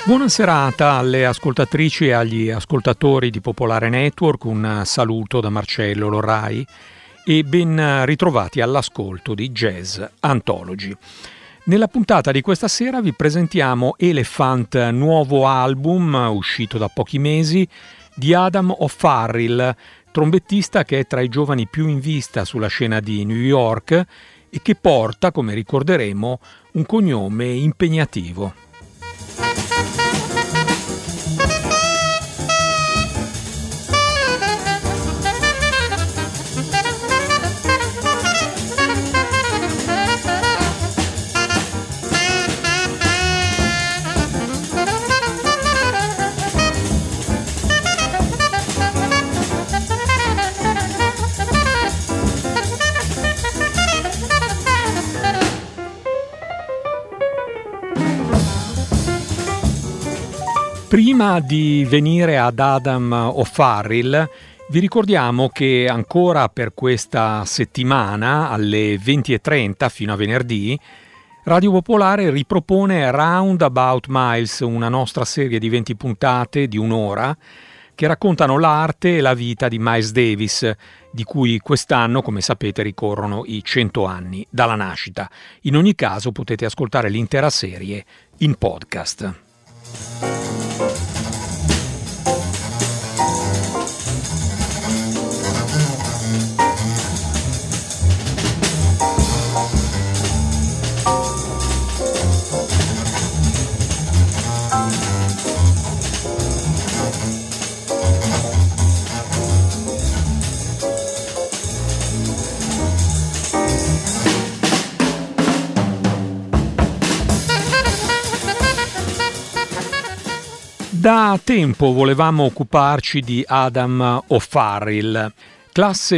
Buona serata alle ascoltatrici e agli ascoltatori di Popolare Network, un saluto da Marcello Lorrai e ben ritrovati all'ascolto di Jazz Anthology. Nella puntata di questa sera vi presentiamo Elephant, nuovo album uscito da pochi mesi di Adam O'Farrill, trombettista che è tra i giovani più in vista sulla scena di New York e che porta, come ricorderemo, un cognome impegnativo. Prima di venire ad Adam O'Farrill, vi ricordiamo che ancora per questa settimana, alle 20:30 fino a venerdì, Radio Popolare ripropone Roundabout Miles, una nostra serie di 20 puntate di un'ora che raccontano l'arte e la vita di Miles Davis, di cui quest'anno, come sapete, ricorrono i 100 anni dalla nascita. In ogni caso potete ascoltare l'intera serie in podcast. Da tempo volevamo occuparci di Adam O'Farrill. Classe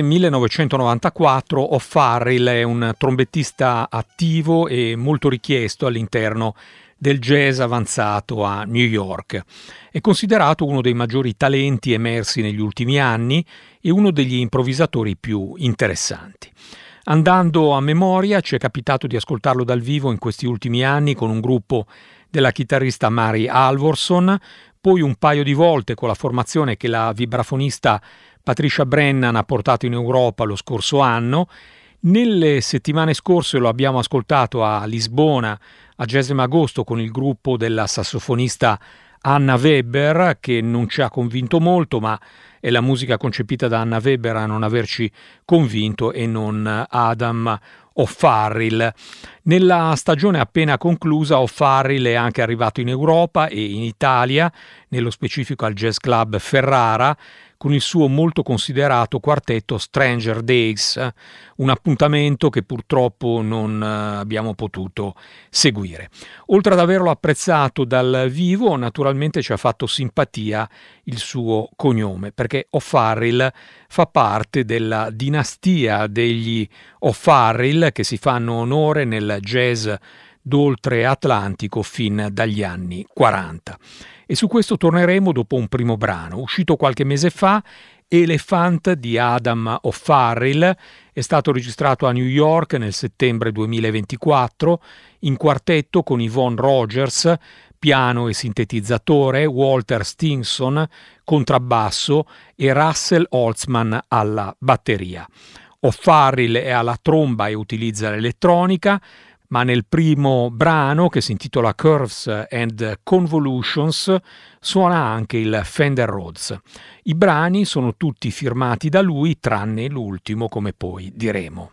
1994, O'Farrill è un trombettista attivo e molto richiesto all'interno del jazz avanzato a New York. È considerato uno dei maggiori talenti emersi negli ultimi anni e uno degli improvvisatori più interessanti. Andando a memoria, ci è capitato di ascoltarlo dal vivo in questi ultimi anni con un gruppo della chitarrista Mary Alvorson, poi un paio di volte con la formazione che la vibrafonista Patricia Brennan ha portato in Europa lo scorso anno. Nelle settimane scorse lo abbiamo ascoltato a Lisbona a Jazz Agosto con il gruppo della sassofonista Anna Weber, che non ci ha convinto molto, ma è la musica concepita da Anna Weber a non averci convinto e non Adam O'Farrill. Nella stagione appena conclusa O'Farrill è anche arrivato in Europa e in Italia, nello specifico al Jazz Club Ferrara, con il suo molto considerato quartetto Stranger Days, un appuntamento che purtroppo non abbiamo potuto seguire. Oltre ad averlo apprezzato dal vivo, naturalmente ci ha fatto simpatia il suo cognome, perché O'Farrill fa parte della dinastia degli O'Farrill che si fanno onore nel jazz d'oltre Atlantico fin dagli anni 40. E su questo torneremo dopo un primo brano, uscito qualche mese fa. Elephant di Adam O'Farrill è stato registrato a New York nel settembre 2024 in quartetto con Yvonne Rogers, piano e sintetizzatore, Walter Stinson, contrabbasso e Russell Holtzman alla batteria. O'Farrill è alla tromba e utilizza l'elettronica, ma nel primo brano, che si intitola Curves and Convolutions, suona anche il Fender Rhodes. I brani sono tutti firmati da lui, tranne l'ultimo, come poi diremo.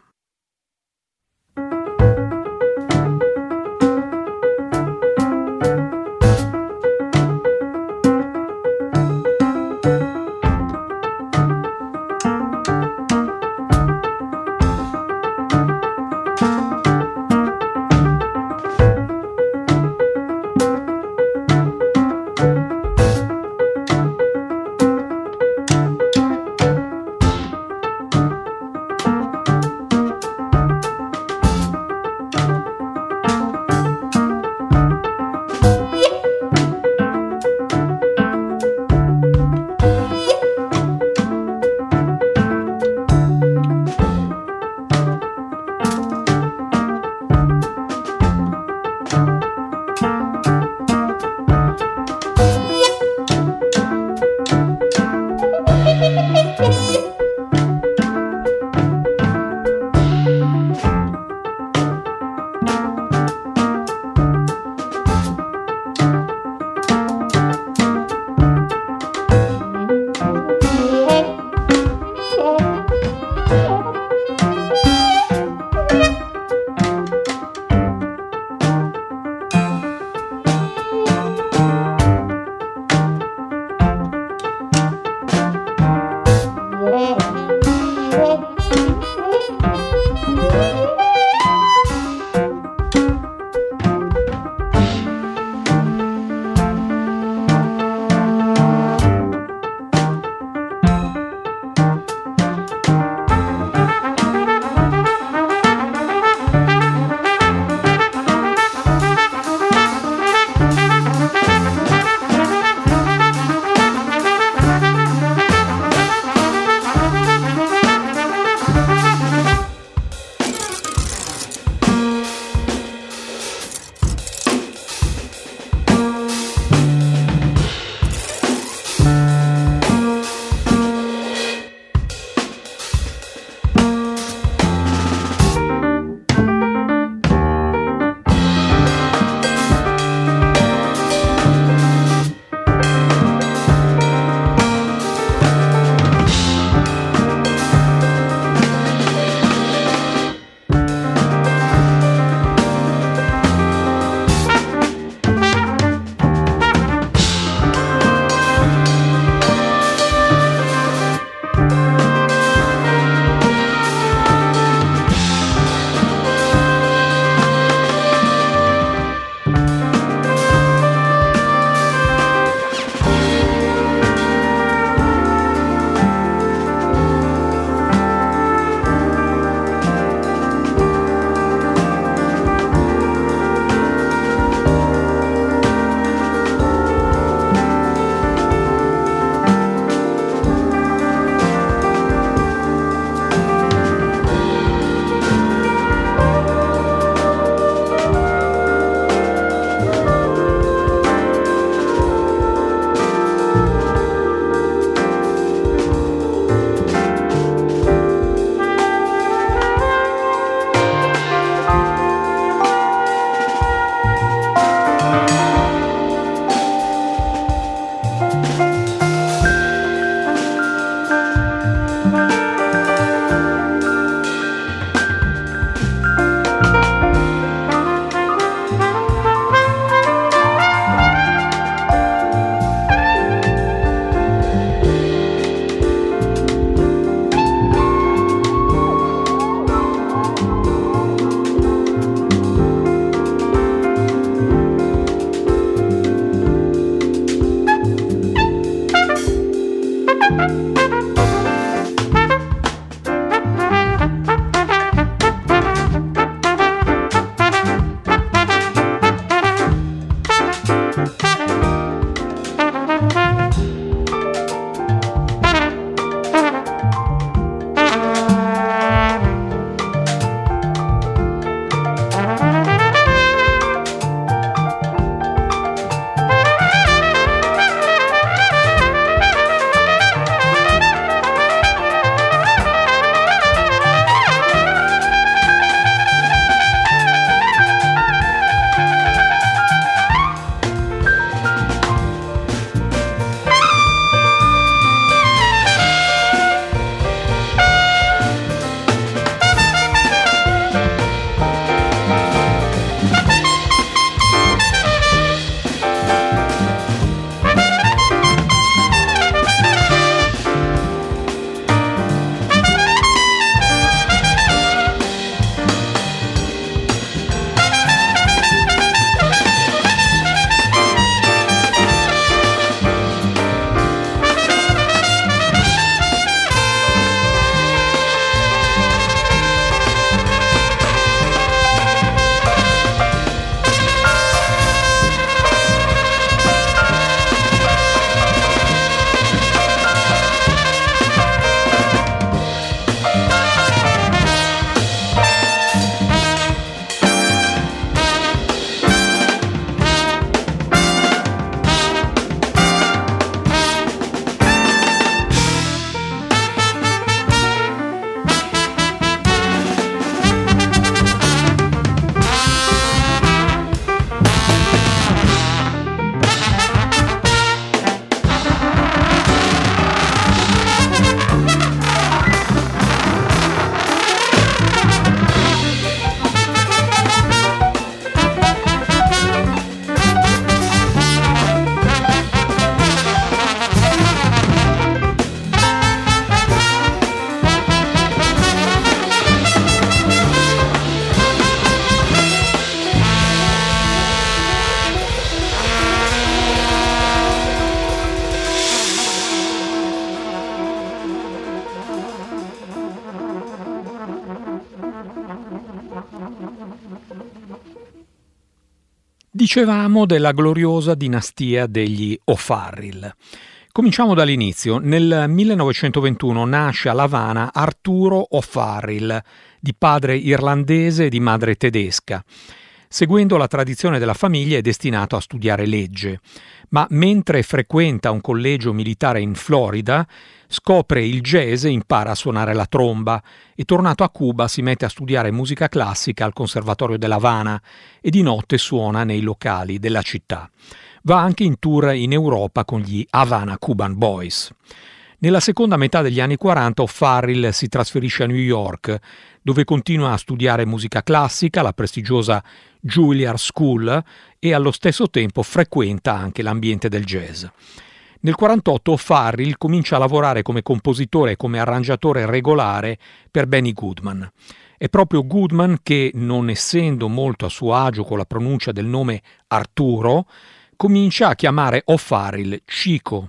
Dicevamo della gloriosa dinastia degli O'Farrill. Cominciamo dall'inizio. Nel 1921 nasce a L'Avana Arturo O'Farrill, di padre irlandese e di madre tedesca. Seguendo la tradizione della famiglia è destinato a studiare legge, ma mentre frequenta un collegio militare in Florida scopre il jazz e impara a suonare la tromba e tornato a Cuba si mette a studiare musica classica al Conservatorio dell'Havana e di notte suona nei locali della città. Va anche in tour in Europa con gli Havana Cuban Boys. Nella seconda metà degli anni 40 O'Farrill si trasferisce a New York, dove continua a studiare musica classica, la prestigiosa Juilliard School, e allo stesso tempo frequenta anche l'ambiente del jazz. Nel 1948 O'Farrill comincia a lavorare come compositore e come arrangiatore regolare per Benny Goodman. È proprio Goodman che, non essendo molto a suo agio con la pronuncia del nome Arturo, comincia a chiamare O'Farrill Chico.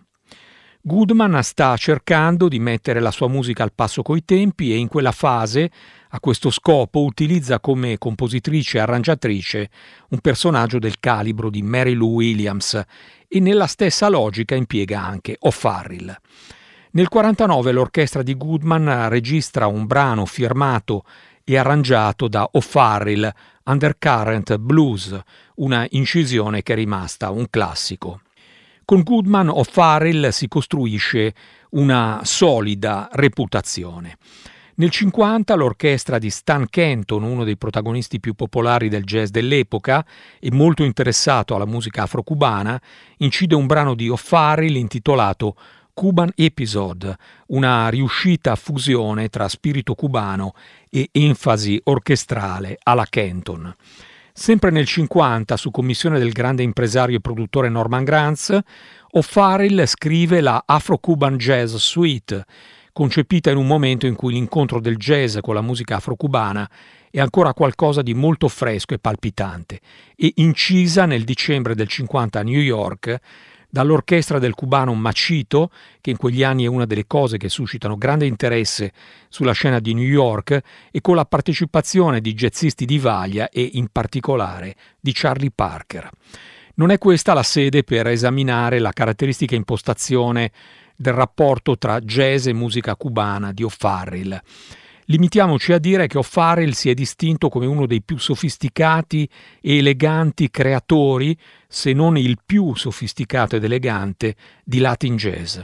Goodman sta cercando di mettere la sua musica al passo coi tempi e in quella fase, a questo scopo, utilizza come compositrice e arrangiatrice un personaggio del calibro di Mary Lou Williams e nella stessa logica impiega anche O'Farrill. Nel 1949 l'orchestra di Goodman registra un brano firmato e arrangiato da O'Farrill, Undercurrent Blues, una incisione che è rimasta un classico. Con Goodman O'Farrill si costruisce una solida reputazione. Nel 1950 l'orchestra di Stan Kenton, uno dei protagonisti più popolari del jazz dell'epoca e molto interessato alla musica afro-cubana, incide un brano di O'Farrill intitolato Cuban Episode, una riuscita fusione tra spirito cubano e enfasi orchestrale alla Kenton. Sempre nel 1950, su commissione del grande impresario e produttore Norman Granz, O'Farrill scrive la Afro-Cuban Jazz Suite, concepita in un momento in cui l'incontro del jazz con la musica afro-cubana è ancora qualcosa di molto fresco e palpitante, e incisa nel dicembre del 1950 a New York dall'orchestra del cubano Machito, che in quegli anni è una delle cose che suscitano grande interesse sulla scena di New York, e con la partecipazione di jazzisti di vaglia e in particolare di Charlie Parker. Non è questa la sede per esaminare la caratteristica impostazione del rapporto tra jazz e musica cubana di O'Farrill. Limitiamoci a dire che O'Farrill si è distinto come uno dei più sofisticati e eleganti creatori, se non il più sofisticato ed elegante, di Latin jazz.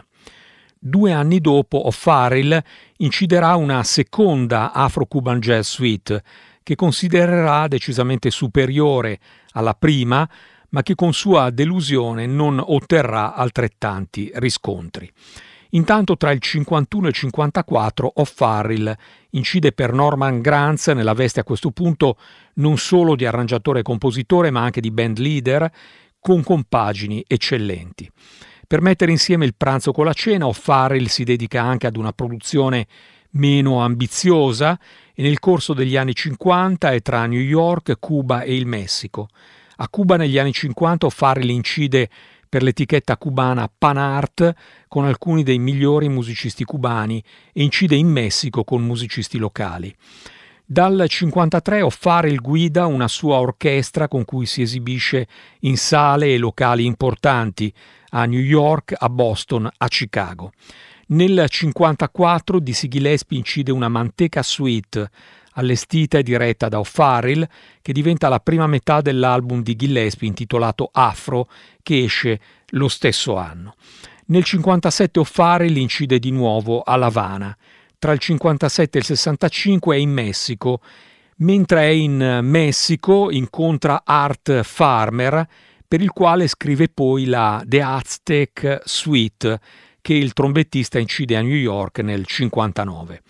2 anni dopo O'Farrill inciderà una seconda Afro-Cuban Jazz Suite che considererà decisamente superiore alla prima, ma che con sua delusione non otterrà altrettanti riscontri. Intanto tra il 51 e il 54 O'Farrill incide per Norman Granz nella veste a questo punto non solo di arrangiatore e compositore ma anche di band leader con compagini eccellenti. Per mettere insieme il pranzo con la cena O'Farrill si dedica anche ad una produzione meno ambiziosa e nel corso degli anni 50 è tra New York, Cuba e il Messico. A Cuba negli anni 50 O'Farrill incide per l'etichetta cubana Pan Art con alcuni dei migliori musicisti cubani e incide in Messico con musicisti locali. Dal 1953 O'Farrill guida una sua orchestra con cui si esibisce in sale e locali importanti a New York, a Boston, a Chicago. Nel 1954 Dizzy Gillespie incide una Manteca Suite allestita e diretta da O'Farrill, che diventa la prima metà dell'album di Gillespie intitolato Afro, che esce lo stesso anno. Nel 1957 O'Farrill incide di nuovo a L'Havana. Tra il 1957 e il 1965 è in Messico. Mentre è in Messico incontra Art Farmer, per il quale scrive poi la The Aztec Suite, che il trombettista incide a New York nel 1959.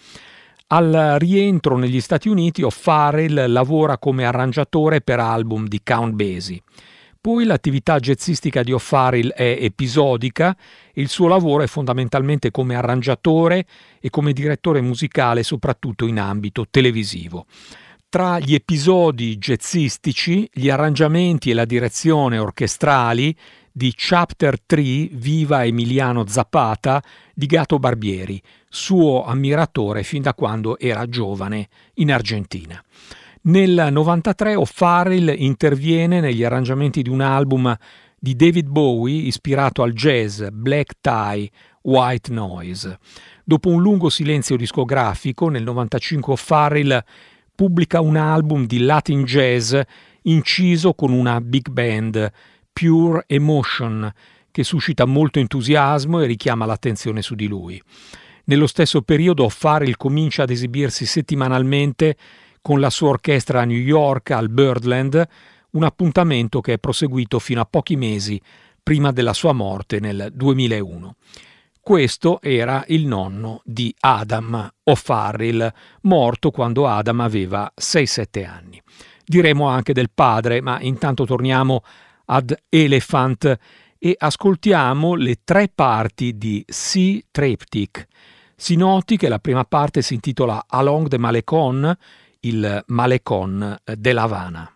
Al rientro negli Stati Uniti O'Farrill lavora come arrangiatore per album di Count Basie. Poi l'attività jazzistica di O'Farrill è episodica e il suo lavoro è fondamentalmente come arrangiatore e come direttore musicale soprattutto in ambito televisivo. Tra gli episodi jazzistici, gli arrangiamenti e la direzione orchestrali di Chapter 3 Viva Emiliano Zapata di Gato Barbieri, suo ammiratore fin da quando era giovane in Argentina. Nel 93 O'Farrill interviene negli arrangiamenti di un album di David Bowie ispirato al jazz, Black Tie, White Noise. Dopo un lungo silenzio discografico, nel 95 O'Farrill pubblica un album di Latin jazz inciso con una big band, Pure Emotion, che suscita molto entusiasmo e richiama l'attenzione su di lui. Nello stesso periodo O'Farrill comincia ad esibirsi settimanalmente con la sua orchestra a New York al Birdland, un appuntamento che è proseguito fino a pochi mesi prima della sua morte nel 2001. Questo era il nonno di Adam O'Farrill, morto quando Adam aveva 6-7 anni. Diremo anche del padre, ma intanto torniamo ad Elephant e ascoltiamo le 3 parti di Sea Triptych. Si noti che la prima parte si intitola Along the Malecon, il Malecon dell'Havana.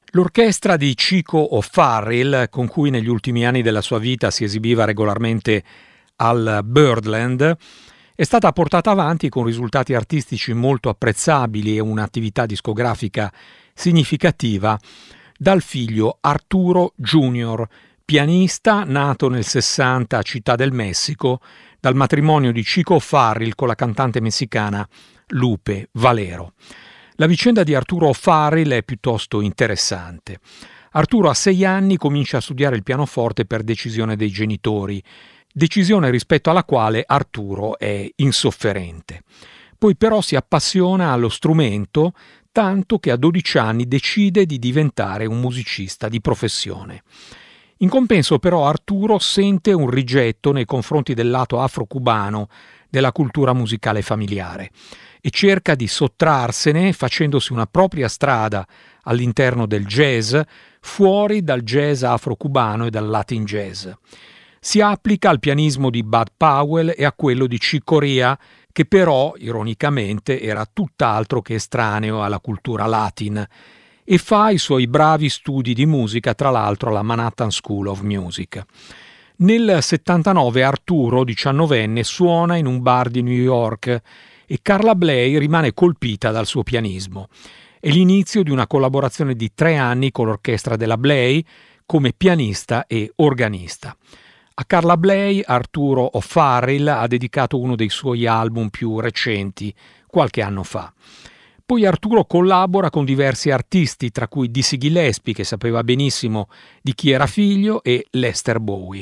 L'orchestra di Chico O'Farrill, con cui negli ultimi anni della sua vita si esibiva regolarmente al Birdland, è stata portata avanti con risultati artistici molto apprezzabili e un'attività discografica significativa dal figlio Arturo Junior, pianista nato nel 60 a Città del Messico, dal matrimonio di Chico O'Farrill con la cantante messicana Lupe Valero. La vicenda di Arturo O'Farrill è piuttosto interessante. Arturo a 6 anni comincia a studiare il pianoforte per decisione dei genitori, decisione rispetto alla quale Arturo è insofferente. Poi però si appassiona allo strumento, tanto che a 12 anni decide di diventare un musicista di professione. In compenso però Arturo sente un rigetto nei confronti del lato afro-cubano della cultura musicale familiare e cerca di sottrarsene facendosi una propria strada all'interno del jazz, fuori dal jazz afro-cubano e dal Latin jazz. Si applica al pianismo di Bud Powell e a quello di Chick Corea, che però, ironicamente, era tutt'altro che estraneo alla cultura latin, e fa i suoi bravi studi di musica, tra l'altro alla Manhattan School of Music. Nel 79 Arturo, 19enne, suona in un bar di New York e Carla Bley rimane colpita dal suo pianismo. È l'inizio di una collaborazione di 3 anni con l'orchestra della Bley come pianista e organista. A Carla Bley Arturo O'Farrill ha dedicato uno dei suoi album più recenti, qualche anno fa. Poi Arturo collabora con diversi artisti, tra cui Dizzy Gillespie, che sapeva benissimo di chi era figlio, e Lester Bowie.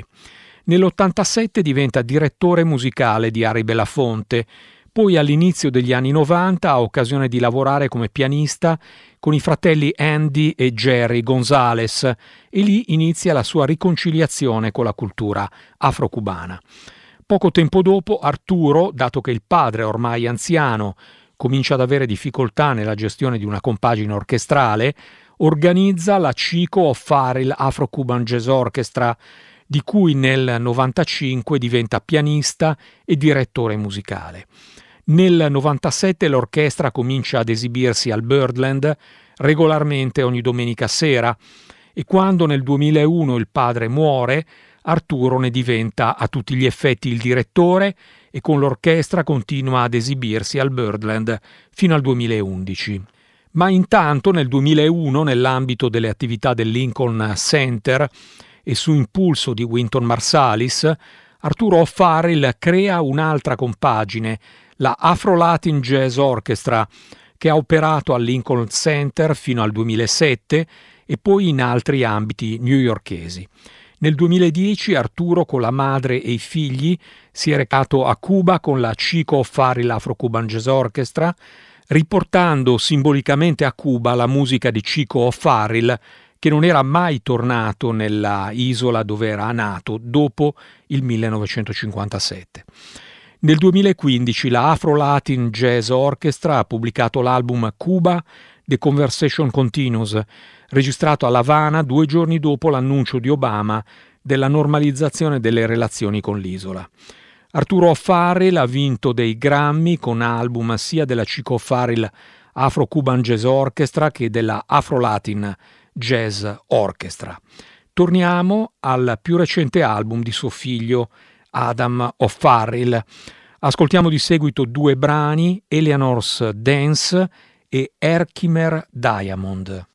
Nell'87 diventa direttore musicale di Harry Belafonte, poi all'inizio degli anni 90 ha occasione di lavorare come pianista con i fratelli Andy e Jerry Gonzalez e lì inizia la sua riconciliazione con la cultura afro-cubana. Poco tempo dopo Arturo, dato che il padre ormai anziano comincia ad avere difficoltà nella gestione di una compagine orchestrale, organizza la Chico O'Farrill Afro-Cuban Jazz Orchestra, di cui nel 95 diventa pianista e direttore musicale. Nel 97 l'orchestra comincia ad esibirsi al Birdland regolarmente ogni domenica sera e quando nel 2001 il padre muore, Arturo ne diventa a tutti gli effetti il direttore e con l'orchestra continua ad esibirsi al Birdland fino al 2011. Ma intanto nel 2001, nell'ambito delle attività del Lincoln Center e su impulso di Wynton Marsalis, Arturo O'Farrill crea un'altra compagine, la Afro-Latin Jazz Orchestra, che ha operato al Lincoln Center fino al 2007 e poi in altri ambiti newyorkesi. Nel 2010 Arturo con la madre e i figli si è recato a Cuba con la Chico O'Farrill Afro-Cuban Jazz Orchestra, riportando simbolicamente a Cuba la musica di Chico O'Farrill, che non era mai tornato nella isola dove era nato dopo il 1957. Nel 2015 la Afro-Latin Jazz Orchestra ha pubblicato l'album Cuba, The Conversation Continues, registrato a La Habana 2 giorni dopo l'annuncio di Obama della normalizzazione delle relazioni con l'isola. Arturo O'Farrill ha vinto dei Grammy con album sia della Chico O'Farrill Afro-Cuban Jazz Orchestra che della Afro-Latin Jazz Orchestra. Torniamo al più recente album di suo figlio Adam O'Farrill. Ascoltiamo di seguito 2 brani, Eleanor's Dance e Herkimer Diamond.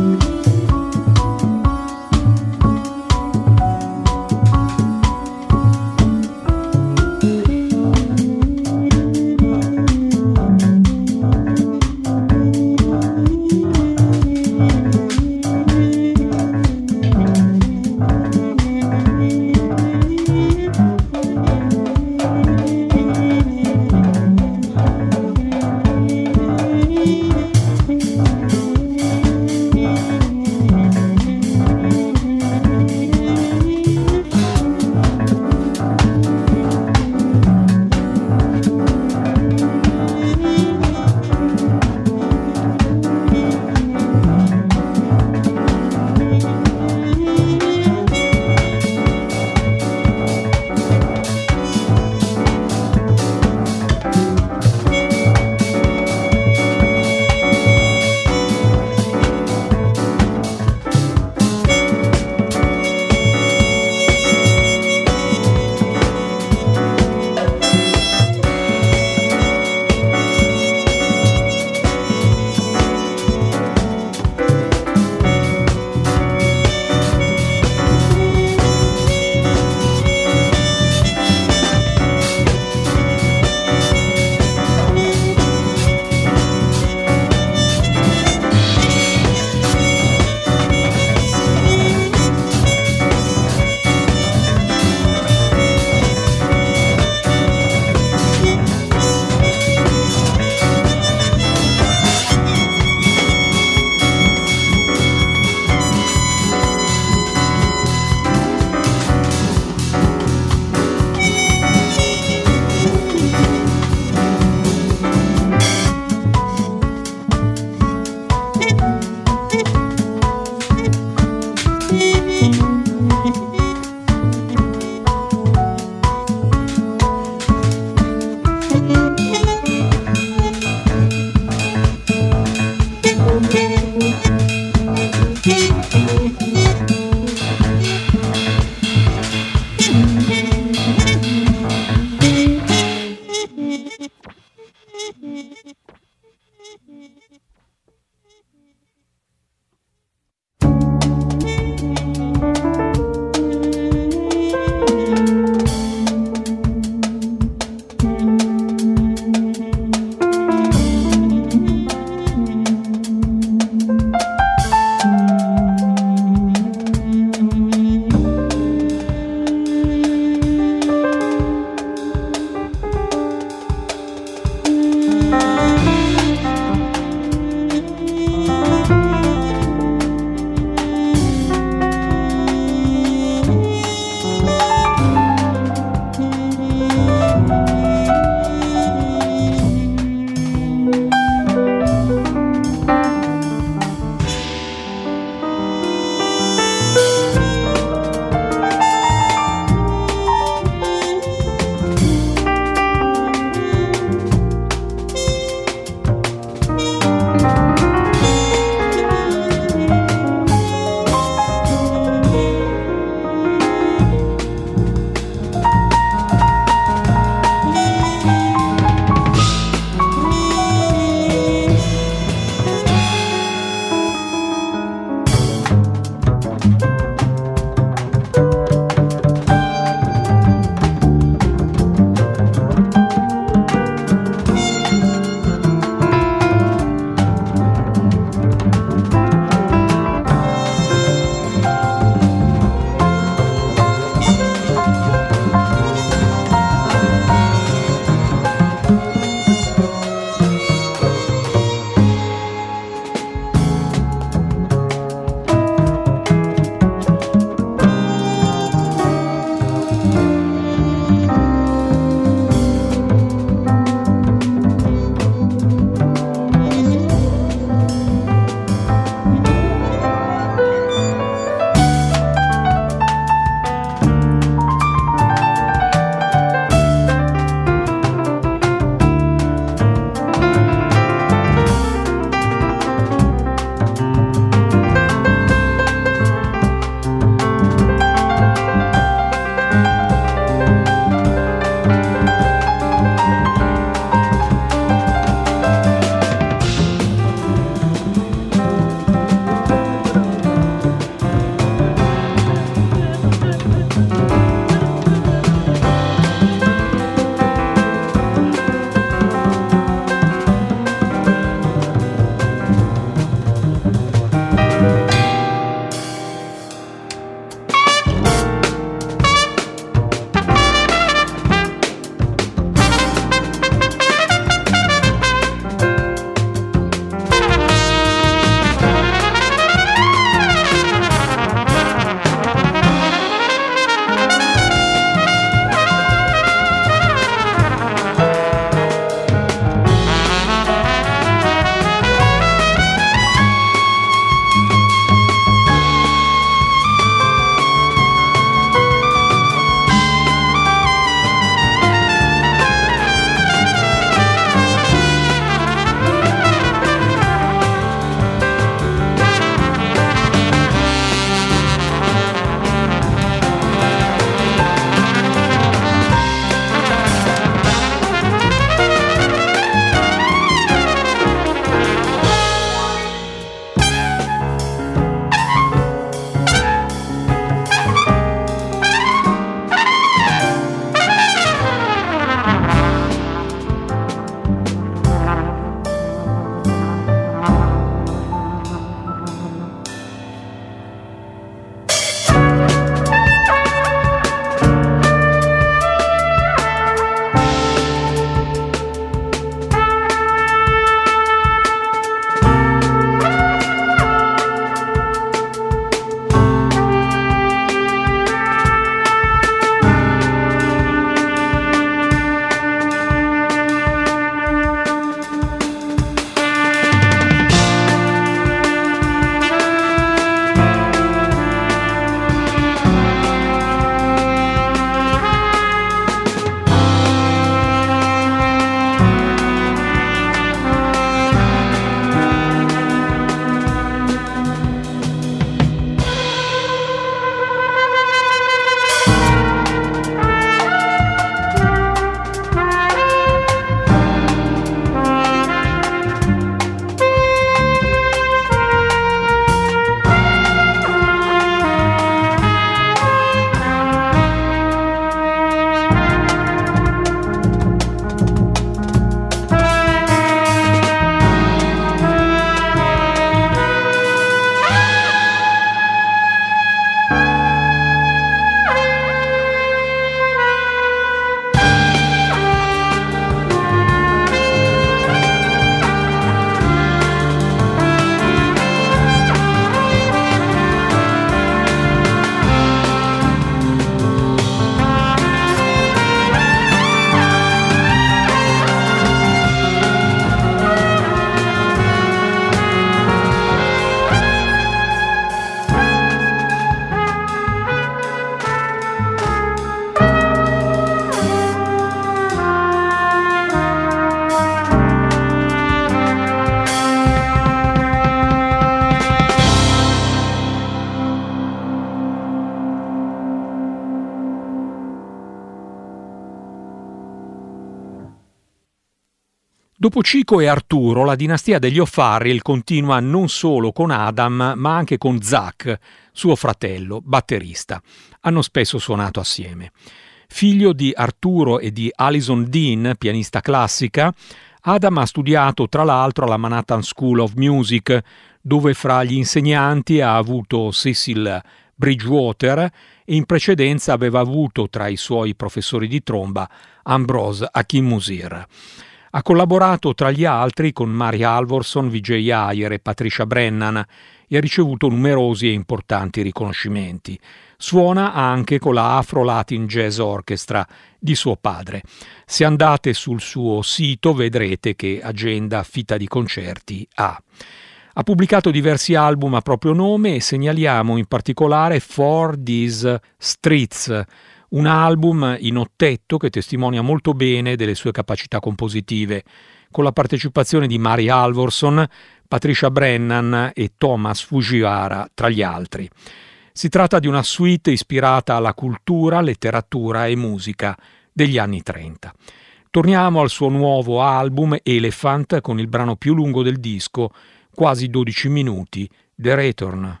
Dopo Chico e Arturo, la dinastia degli O'Farrill continua non solo con Adam, ma anche con Zach, suo fratello, batterista. Hanno spesso suonato assieme. Figlio di Arturo e di Alison Dean, pianista classica, Adam ha studiato tra l'altro alla Manhattan School of Music, dove fra gli insegnanti ha avuto Cecil Bridgewater e in precedenza aveva avuto tra i suoi professori di tromba Ambrose Akin-Musir. Ha collaborato tra gli altri con Mary Halvorson, Vijay Iyer e Patricia Brennan e ha ricevuto numerosi e importanti riconoscimenti. Suona anche con la Afro Latin Jazz Orchestra di suo padre. Se andate sul suo sito vedrete che agenda fitta di concerti ha. Ha pubblicato diversi album a proprio nome e segnaliamo in particolare For These Streets, un album in ottetto che testimonia molto bene delle sue capacità compositive, con la partecipazione di Mary Halvorson, Patricia Brennan e Thomas Fujiwara tra gli altri. Si tratta di una suite ispirata alla cultura, letteratura e musica degli anni 30. Torniamo al suo nuovo album Elephant con il brano più lungo del disco, quasi 12 minuti, The Return.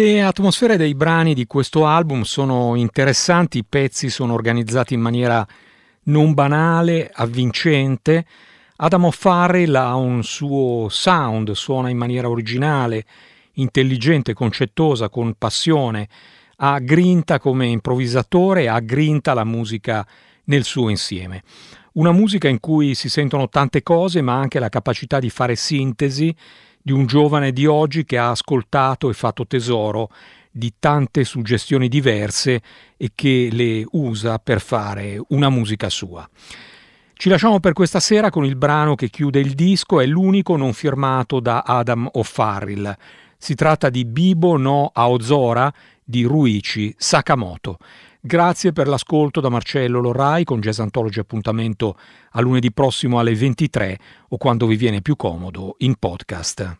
Le atmosfere dei brani di questo album sono interessanti, i pezzi sono organizzati in maniera non banale, avvincente. Adam O'Farrill ha un suo sound, suona in maniera originale, intelligente, concettosa, con passione, ha grinta come improvvisatore, ha grinta la musica nel suo insieme. Una musica in cui si sentono tante cose, ma anche la capacità di fare sintesi di un giovane di oggi che ha ascoltato e fatto tesoro di tante suggestioni diverse e che le usa per fare una musica sua. Ci lasciamo per questa sera con il brano che chiude il disco, è l'unico non firmato da Adam O'Farrill. Si tratta di Bibo no Aozora di Ruichi Sakamoto. Grazie per l'ascolto da Marcello Lorrai, con Jazz Anthology appuntamento a lunedì prossimo alle 23 o quando vi viene più comodo in podcast.